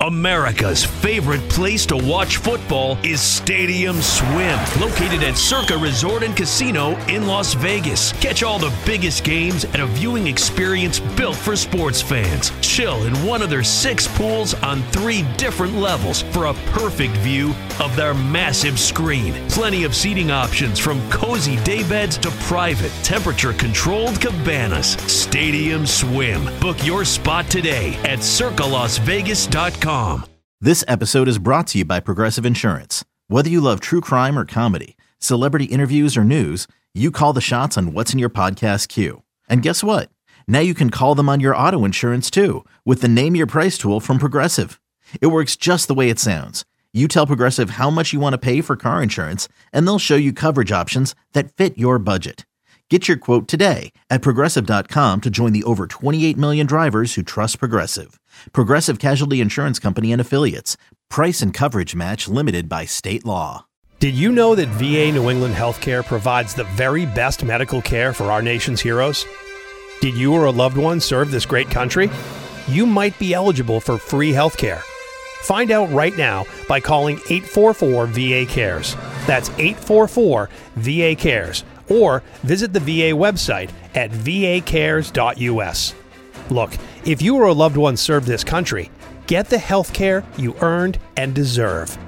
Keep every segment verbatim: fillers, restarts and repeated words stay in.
America's favorite place to watch football is Stadium Swim, located at Circa Resort and Casino in Las Vegas. Catch all the biggest games at a viewing experience built for sports fans. Chill in one of their six pools on three different levels for a perfect view of their massive screen. Plenty of seating options from cozy daybeds to private, temperature-controlled cabanas. Stadium Swim. Book your spot today at circa las vegas dot com. This episode is brought to you by Progressive Insurance. Whether you love true crime or comedy, celebrity interviews or news, you call the shots on what's in your podcast queue. And guess what? Now you can call them on your auto insurance too with the Name Your Price tool from Progressive. It works just the way it sounds. You tell Progressive how much you want to pay for car insurance, and they'll show you coverage options that fit your budget. Get your quote today at progressive dot com to join the over twenty-eight million drivers who trust Progressive. Progressive Casualty Insurance Company and Affiliates. Price and coverage match limited by state law. Did you know that V A New England Healthcare provides the very best medical care for our nation's heroes? Did you or a loved one serve this great country? You might be eligible for free healthcare. Find out right now by calling eight four four V A cares. That's eight four four V A cares. Or visit the V A website at v a cares dot u s. Look, if you or a loved one served this country, get the health care you earned and deserve.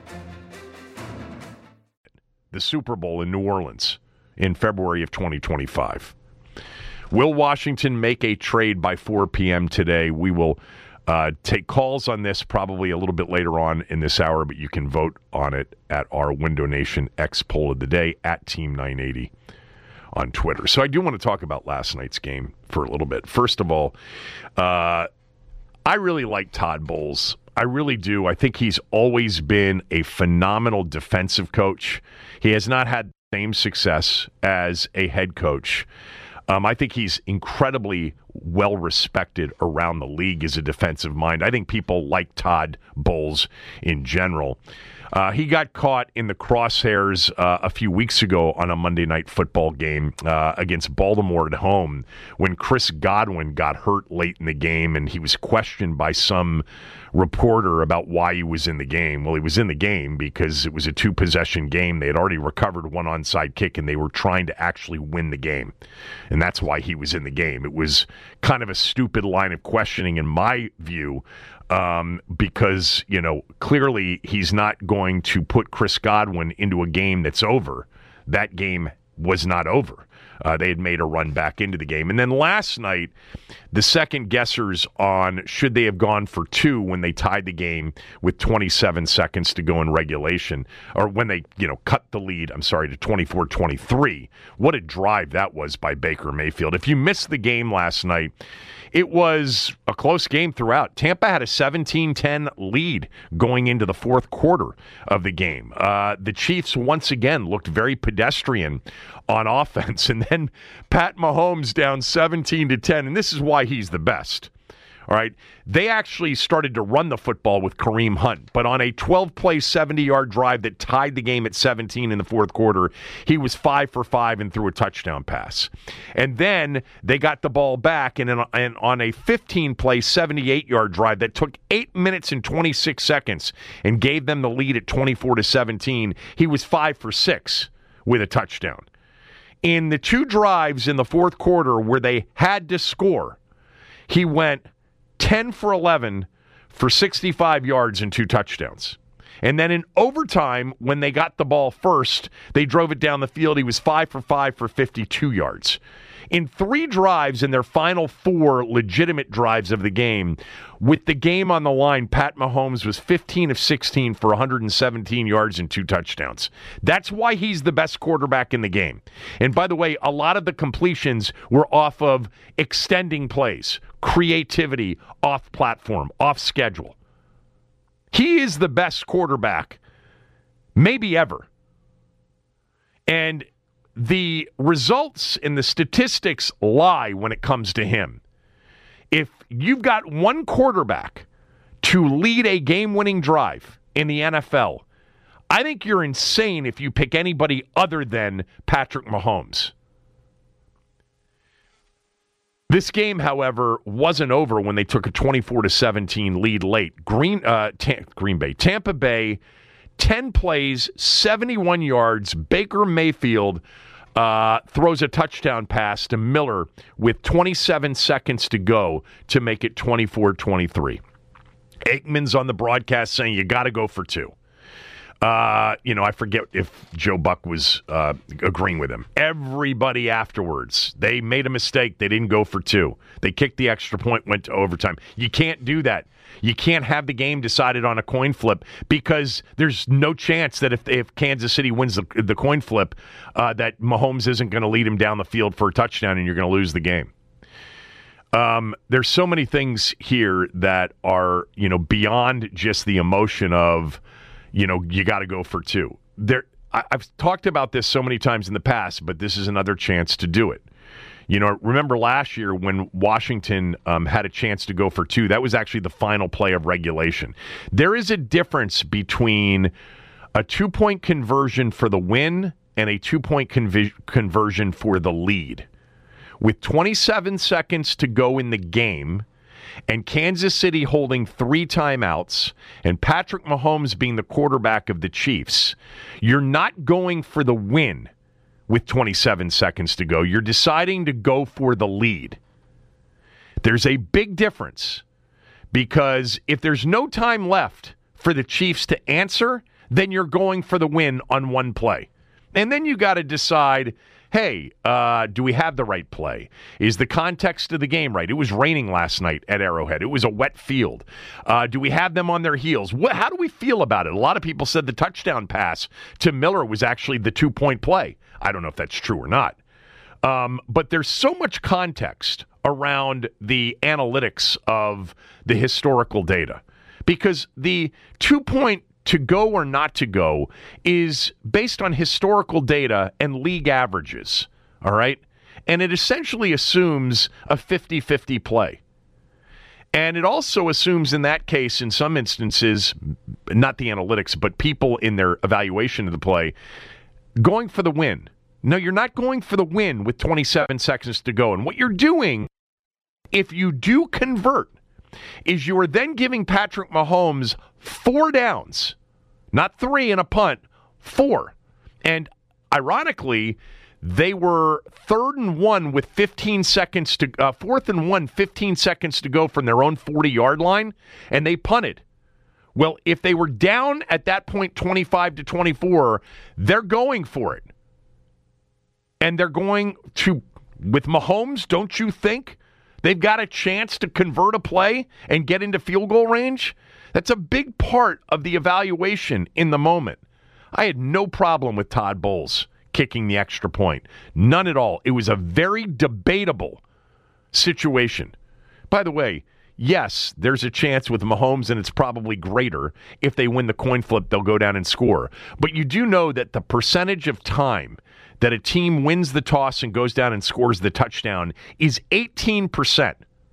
The Super Bowl in New Orleans in February of twenty twenty-five. Will Washington make a trade by four p.m. today? We will uh, take calls on this probably a little bit later on in this hour, but you can vote on it at our Window Nation X poll of the day at Team nine eighty on Twitter. So I do want to talk about last night's game for a little bit. First of all, uh, I really like Todd Bowles. I really do. I think he's always been a phenomenal defensive coach. He has not had the same success as a head coach. Um, I think he's incredibly well-respected around the league as a defensive mind. I think people like Todd Bowles in general. Uh, he got caught in the crosshairs uh, a few weeks ago on a Monday Night Football game uh, against Baltimore at home when Chris Godwin got hurt late in the game, and he was questioned by some reporter about why he was in the game. Well, he was in the game because it was a two-possession game. They had already recovered one onside kick, and they were trying to actually win the game. And that's why he was in the game. It was kind of a stupid line of questioning in my view, um, because, you know, clearly he's not going to put Chris Godwin into a game that's over. That game was not over. Uh, they had made a run back into the game. And then last night, the second guessers on should they have gone for two when they tied the game with twenty-seven seconds to go in regulation, or when they, you know, cut the lead, I'm sorry, to twenty-four twenty-three. What a drive that was by Baker Mayfield. If you missed the game last night, it was a close game throughout. Tampa had a seventeen ten lead going into the fourth quarter of the game. Uh, the Chiefs, once again, looked very pedestrian on offense. And then Pat Mahomes down seventeen to ten, and this is why he's the best. All right, they actually started to run the football with Kareem Hunt, but on a twelve-play, seventy-yard drive that tied the game at seventeen in the fourth quarter, he was five for five and threw a touchdown pass. And then they got the ball back, and, in, and on a fifteen-play, seventy-eight-yard drive that took eight minutes and twenty-six seconds and gave them the lead at twenty-four to seventeen, he was five for six with a touchdown. In the two drives in the fourth quarter where they had to score, he went ten for eleven for sixty-five yards and two touchdowns. And then in overtime, when they got the ball first, they drove it down the field. He was five for five for fifty-two yards. In three drives in their final four legitimate drives of the game, with the game on the line, Pat Mahomes was fifteen of sixteen for one hundred seventeen yards and two touchdowns. That's why he's the best quarterback in the game. And by the way, a lot of the completions were off of extending plays, creativity, off platform, off schedule. He is the best quarterback maybe ever. And the results and the statistics lie when it comes to him. If you've got one quarterback to lead a game-winning drive in the N F L, I think you're insane if you pick anybody other than Patrick Mahomes. This game, however, wasn't over when they took a twenty-four to seventeen lead late. Green, uh, Ta- Green Bay, Tampa Bay, ten plays, seventy-one yards. Baker Mayfield uh, throws a touchdown pass to Miller with twenty-seven seconds to go to make it twenty-four twenty-three. Aikman's on the broadcast saying you got to go for two. Uh, you know, I forget if Joe Buck was uh, agreeing with him. Everybody afterwards, they made a mistake. They didn't go for two. They kicked the extra point, went to overtime. You can't do that. You can't have the game decided on a coin flip because there's no chance that if, if Kansas City wins the, the coin flip, uh, that Mahomes isn't going to lead him down the field for a touchdown and you're going to lose the game. Um, there's so many things here that are, you know, beyond just the emotion of, you know, you got to go for two. There, I, I've talked about this so many times in the past, but this is another chance to do it. You know, remember last year when Washington um, had a chance to go for two? That was actually the final play of regulation. There is a difference between a two-point conversion for the win and a two-point conv- conversion for the lead. With twenty-seven seconds to go in the game, and Kansas City holding three timeouts, and Patrick Mahomes being the quarterback of the Chiefs, you're not going for the win with twenty-seven seconds to go. You're deciding to go for the lead. There's a big difference because if there's no time left for the Chiefs to answer, then you're going for the win on one play. And then you got to decide, hey, uh, do we have the right play? Is the context of the game right? It was raining last night at Arrowhead. It was a wet field. Uh, do we have them on their heels? What, how do we feel about it? A lot of people said the touchdown pass to Miller was actually the two-point play. I don't know if that's true or not. Um, but there's so much context around the analytics of the historical data because the two-point to go or not to go is based on historical data and league averages, all right? And it essentially assumes a fifty-fifty play. And it also assumes in that case, in some instances, not the analytics, but people in their evaluation of the play, going for the win. No, you're not going for the win with twenty-seven seconds to go. And what you're doing, if you do convert, is you are then giving Patrick Mahomes four downs. Not three and a punt, four. And ironically, they were third and one with fifteen seconds to, uh, fourth and one, fifteen seconds to go from their own forty-yard line, and they punted. Well, if they were down at that point twenty-five to twenty-four, they're going for it. And they're going to, with Mahomes, don't you think they've got a chance to convert a play and get into field goal range? That's a big part of the evaluation in the moment. I had no problem with Todd Bowles kicking the extra point. None at all. It was a very debatable situation. By the way, yes, there's a chance with Mahomes, and it's probably greater. If they win the coin flip, they'll go down and score. But you do know that the percentage of time that a team wins the toss and goes down and scores the touchdown is eighteen percent.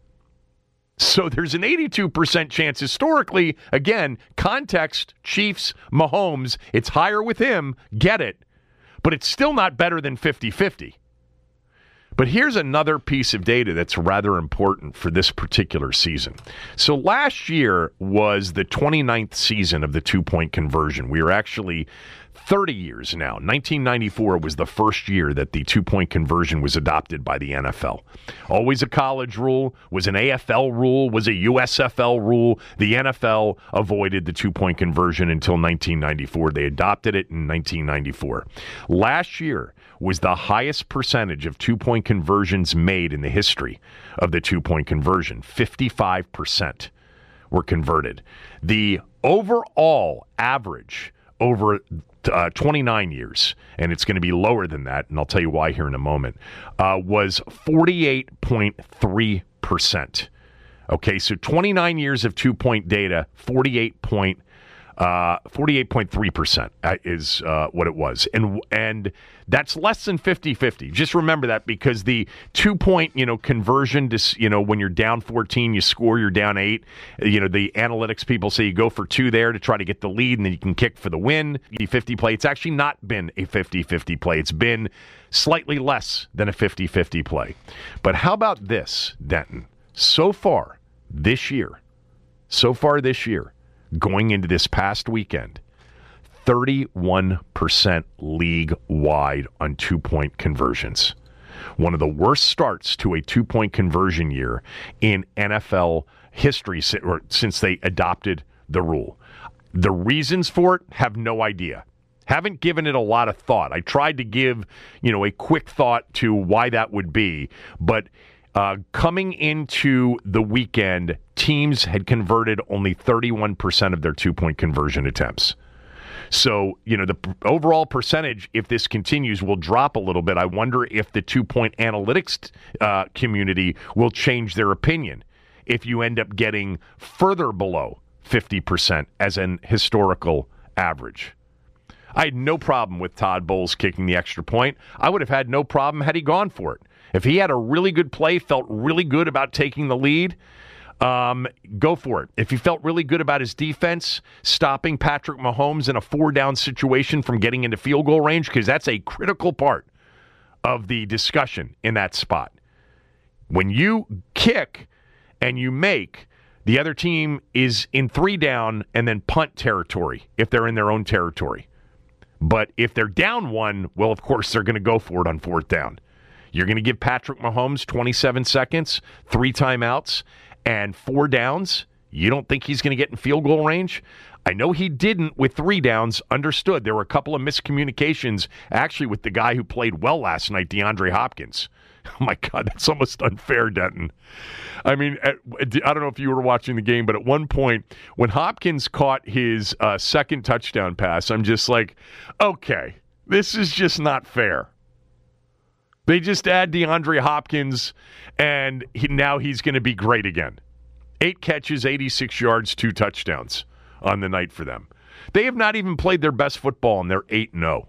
So there's an eighty-two percent chance historically, again, context, Chiefs, Mahomes, it's higher with him, get it, but it's still not better than fifty-fifty. But here's another piece of data that's rather important for this particular season. So last year was the twenty-ninth season of the two-point conversion. We are actually thirty years now. nineteen ninety-four was the first year that the two-point conversion was adopted by the N F L. Always a college rule, was an A F L rule, was a U S F L rule. The N F L avoided the two-point conversion until nineteen ninety-four. They adopted it in nineteen ninety-four. Last year was the highest percentage of two-point conversions made in the history of the two-point conversion. fifty-five percent were converted. The overall average over uh, twenty-nine years, and it's going to be lower than that, and I'll tell you why here in a moment, uh, was forty-eight point three percent. Okay, so twenty-nine years of two-point data, forty-eight point Uh, forty-eight point three percent is uh, what it was. And and that's less than fifty-fifty. Just remember that, because the two-point, you know, conversion, to, you know, when you're down fourteen, you score, you're down eight. You know, the analytics people say you go for two there to try to get the lead, and then you can kick for the win. fifty play. It's actually not been a fifty-fifty play. It's been slightly less than a fifty-fifty play. But how about this, Denton? So far this year, so far this year, going into this past weekend, thirty-one percent league-wide on two-point conversions. One of the worst starts to a two-point conversion year in N F L history since they adopted the rule. The reasons for it, have no idea. Haven't given it a lot of thought. I tried to give, you know, a quick thought to why that would be, but Uh, coming into the weekend, teams had converted only thirty-one percent of their two-point conversion attempts. So, you know, the p- overall percentage, if this continues, will drop a little bit. I wonder if the two-point analytics uh, community will change their opinion if you end up getting further below fifty percent as an historical average. I had no problem with Todd Bowles kicking the extra point. I would have had no problem had he gone for it. If he had a really good play, felt really good about taking the lead, um, go for it. If he felt really good about his defense, stopping Patrick Mahomes in a four-down situation from getting into field goal range, because that's a critical part of the discussion in that spot. When you kick and you make, the other team is in three down and then punt territory if they're in their own territory. But if they're down one, well, of course, they're going to go for it on fourth down. You're going to give Patrick Mahomes twenty-seven seconds, three timeouts, and four downs. You don't think he's going to get in field goal range? I know he didn't with three downs. Understood. There were a couple of miscommunications, actually, with the guy who played well last night, DeAndre Hopkins. Oh, my God, that's almost unfair, Denton. I mean, at, I don't know if you were watching the game, but at one point, when Hopkins caught his uh, second touchdown pass, I'm just like, okay, this is just not fair. They just add DeAndre Hopkins, and he, now he's going to be great again. Eight catches, eighty-six yards, two touchdowns on the night for them. They have not even played their best football, and they're eight and oh.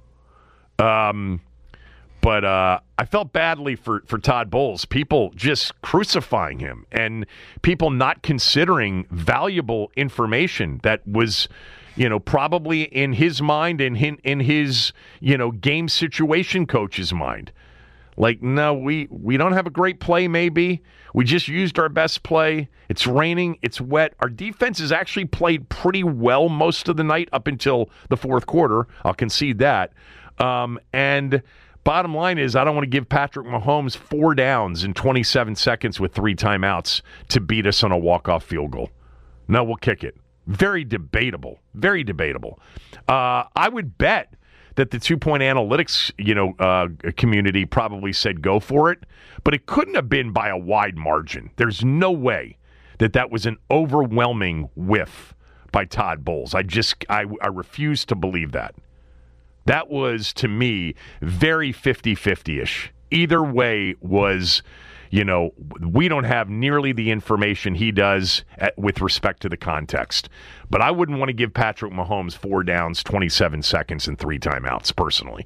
Um, but uh, I felt badly for, for Todd Bowles. People just crucifying him, and people not considering valuable information that was, you know, probably in his mind and in, in his, you know, game situation coach's mind. Like, no, we, we don't have a great play, maybe. We just used our best play. It's raining. It's wet. Our defense has actually played pretty well most of the night up until the fourth quarter. I'll concede that. Um, and bottom line is, I don't want to give Patrick Mahomes four downs in twenty-seven seconds with three timeouts to beat us on a walk-off field goal. No, we'll kick it. Very debatable. Very debatable. Uh, I would bet that the two-point analytics, you know, uh, community probably said go for it, but it couldn't have been by a wide margin. There's no way that that was an overwhelming whiff by Todd Bowles. I just, I, I refuse to believe that. That was, to me, very fifty-fifty-ish. Either way was, you know, we don't have nearly the information he does at, with respect to the context. But I wouldn't want to give Patrick Mahomes four downs, twenty-seven seconds, and three timeouts, personally.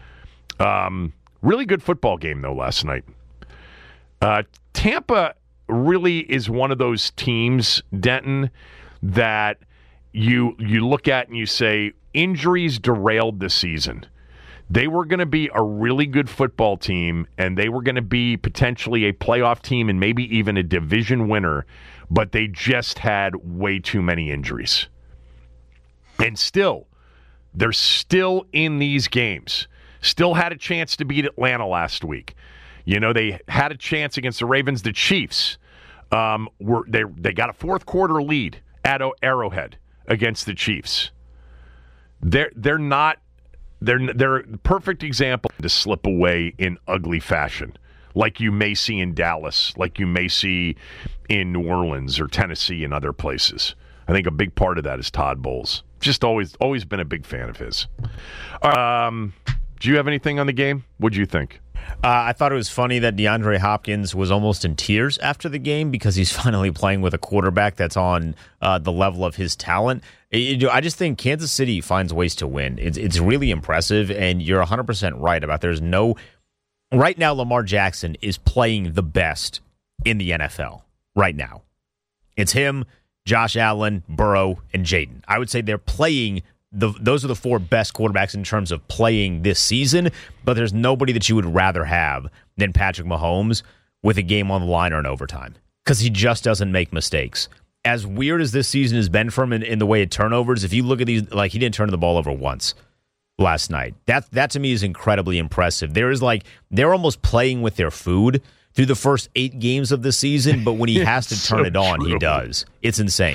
Um, really good football game, though, last night. Uh, Tampa really is one of those teams, Denton, that you you look at and you say, injuries derailed the season. They were going to be a really good football team, and they were going to be potentially a playoff team and maybe even a division winner, but they just had way too many injuries. And still, they're still in these games. Still had a chance to beat Atlanta last week. You know, they had a chance against the Ravens. The Chiefs um, were they they got a fourth quarter lead at Arrowhead against the Chiefs. They're they're not. They're they're a perfect example to slip away in ugly fashion, like you may see in Dallas, like you may see in New Orleans or Tennessee and other places. I think a big part of that is Todd Bowles. Just always always been a big fan of his. Um, do you have anything on the game? What'd you think? Uh, I thought it was funny that DeAndre Hopkins was almost in tears after the game because he's finally playing with a quarterback that's on uh, the level of his talent. It, it, I just think Kansas City finds ways to win. It's, it's really impressive, and you're one hundred percent right about there's no... Right now, Lamar Jackson is playing the best in the N F L right now. It's him, Josh Allen, Burrow, and Jayden. I would say they're playing... The, those are the four best quarterbacks in terms of playing this season, but there's nobody that you would rather have than Patrick Mahomes with a game on the line or an overtime because he just doesn't make mistakes. As weird as this season has been for him in, in the way of turnovers, if you look at these, like he didn't turn the ball over once last night. That, that to me is incredibly impressive. There is like, they're almost playing with their food through the first eight games of the season, but when he has to turn so it on, true. He does. It's insane.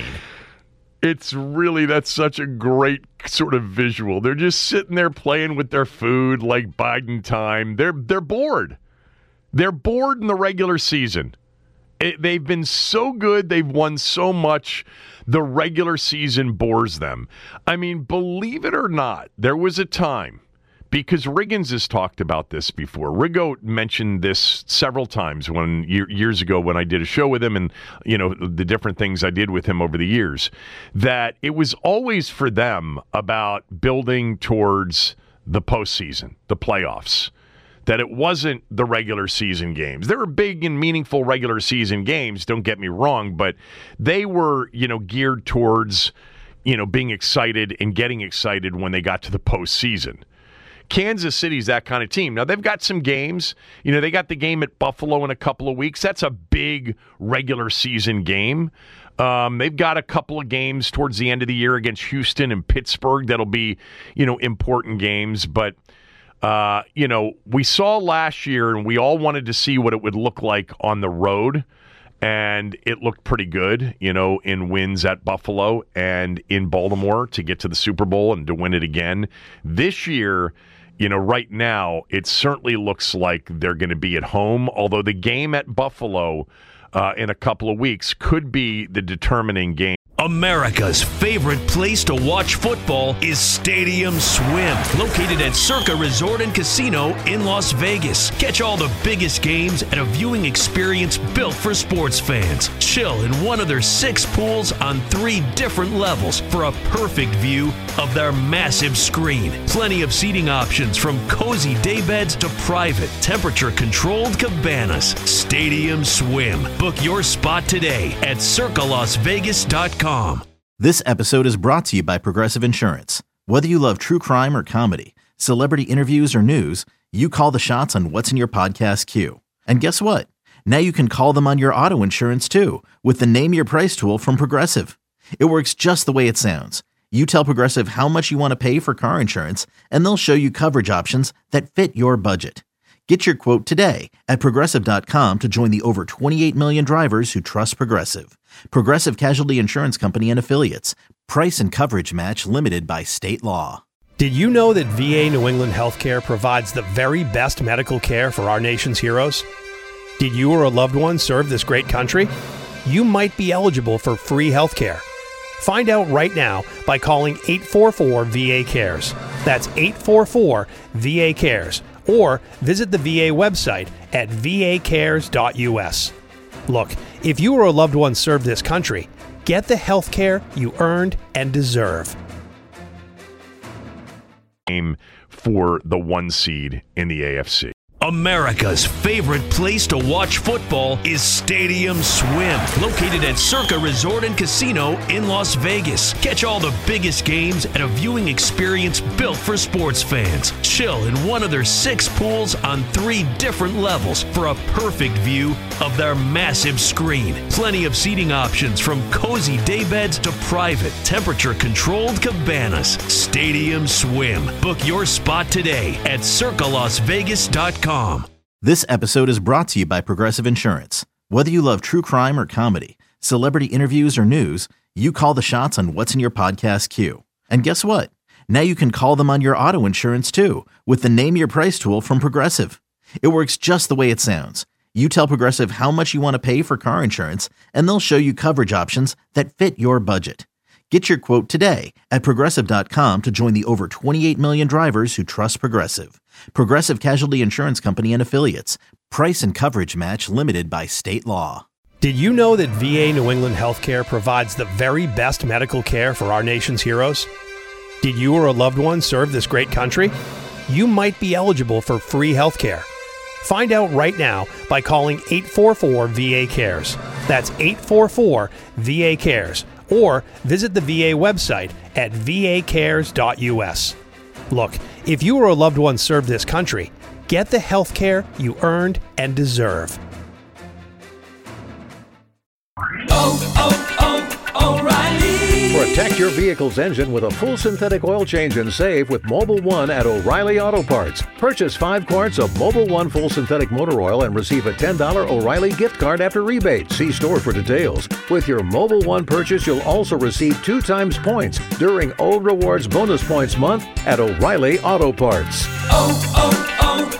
It's really, that's such a great sort of visual. They're just sitting there playing with their food like Biden time. They're they're bored. They're bored in the regular season. It, they've been so good. They've won so much. The regular season bores them. I mean, believe it or not, there was a time, because Riggins has talked about this before. Riggo mentioned this several times when years ago when I did a show with him and, you know, the different things I did with him over the years, that it was always for them about building towards the postseason, the playoffs, that it wasn't the regular season games. There were big and meaningful regular season games, don't get me wrong, but they were, you know, geared towards, you know, being excited and getting excited when they got to the postseason. Kansas City's that kind of team. Now, they've got some games. You know, they got the game at Buffalo in a couple of weeks. That's a big regular season game. Um, they've got a couple of games towards the end of the year against Houston and Pittsburgh that'll be, you know, important games. But, uh, you know, we saw last year, and we all wanted to see what it would look like on the road. And it looked pretty good, you know, in wins at Buffalo and in Baltimore to get to the Super Bowl and to win it again. This year, you know, right now, it certainly looks like they're going to be at home, although the game at Buffalo uh, in a couple of weeks could be the determining game. America's favorite place to watch football is Stadium Swim, located at Circa Resort and Casino in Las Vegas. Catch all the biggest games at a viewing experience built for sports fans. Chill in one of their six pools on three different levels for a perfect view of their massive screen. Plenty of seating options from cozy daybeds to private, temperature-controlled cabanas. Stadium Swim. Book your spot today at circa las vegas dot com. This episode is brought to you by Progressive Insurance. Whether you love true crime or comedy, celebrity interviews or news, you call the shots on what's in your podcast queue. And guess what? Now you can call them on your auto insurance too with the Name Your Price tool from Progressive. It works just the way it sounds. You tell Progressive how much you want to pay for car insurance, and they'll show you coverage options that fit your budget. Get your quote today at Progressive dot com to join the over twenty-eight million drivers who trust Progressive. Progressive Casualty Insurance Company and Affiliates. Price and coverage match limited by state law. Did you know that V A New England Healthcare provides the very best medical care for our nation's heroes? Did you or a loved one serve this great country? You might be eligible for free healthcare. Find out right now by calling eight four four V A cares. That's eight four four V A cares. Or visit the V A website at v a cares dot u s. Look, if you or a loved one served this country, get the health care you earned and deserve. Game for the one seed in the A F C. America's favorite place to watch football is Stadium Swim, located at Circa Resort and Casino in Las Vegas. Catch all the biggest games at a viewing experience built for sports fans. Chill in one of their six pools on three different levels for a perfect view of their massive screen. Plenty of seating options from cozy daybeds to private, temperature-controlled cabanas. Stadium Swim. Book your spot today at circa las vegas dot com. This episode is brought to you by Progressive Insurance. Whether you love true crime or comedy, celebrity interviews or news, you call the shots on what's in your podcast queue. And guess what? Now you can call them on your auto insurance too with the Name Your Price tool from Progressive. It works just the way it sounds. You tell Progressive how much you want to pay for car insurance, and they'll show you coverage options that fit your budget. Get your quote today at Progressive dot com to join the over twenty-eight million drivers who trust Progressive. Progressive Casualty Insurance Company and Affiliates. Price and coverage match limited by state law. Did you know that V A New England Healthcare provides the very best medical care for our nation's heroes? Did you or a loved one serve this great country? You might be eligible for free healthcare. Find out right now by calling eight four four V A cares. That's eight four four V A cares. Or visit the V A website at v a cares dot u s. Look, if you or a loved one served this country, get the health care you earned and deserve. Oh, oh, oh, O'Reilly. Protect your vehicle's engine with a full synthetic oil change and save with Mobil one at O'Reilly Auto Parts. Purchase five quarts of Mobil one full synthetic motor oil and receive a ten dollars O'Reilly gift card after rebate. See store for details. With your Mobil one purchase, you'll also receive two times points during O Rewards Bonus Points Month at O'Reilly Auto Parts. Oh,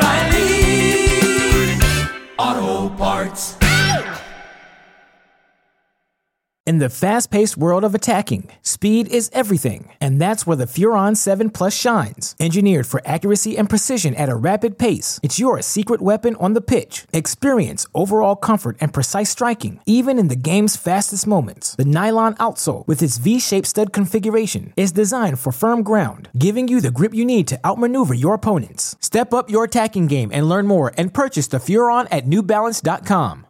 oh, oh, O'Reilly Auto Parts. In the fast-paced world of attacking, speed is everything, and that's where the Furon seven Plus shines. Engineered for accuracy and precision at a rapid pace, it's your secret weapon on the pitch. Experience overall comfort and precise striking, even in the game's fastest moments. The nylon outsole, with its V-shaped stud configuration, is designed for firm ground, giving you the grip you need to outmaneuver your opponents. Step up your attacking game and learn more and purchase the Furon at new balance dot com.